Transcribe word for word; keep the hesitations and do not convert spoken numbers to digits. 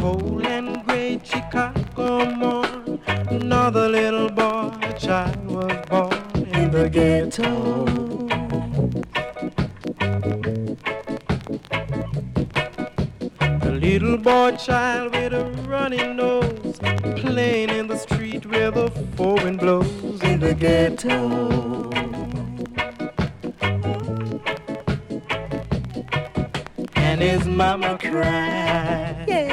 cold and gray Chicago morn, another little boy child was born in the ghetto. A little boy child with a runny nose, playing in the street where the four wind blows in the ghetto. And his mama cried, yeah.